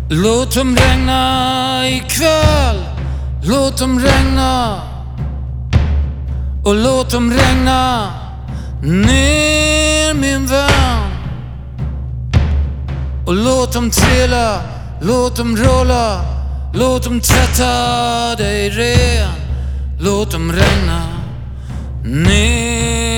Låt dem regna ikväll, låt dem regna. Och låt dem regna ner, min vän. Och låt dem trilla, låt dem rulla, låt dem tvätta dig ren. Låt dem regna ner.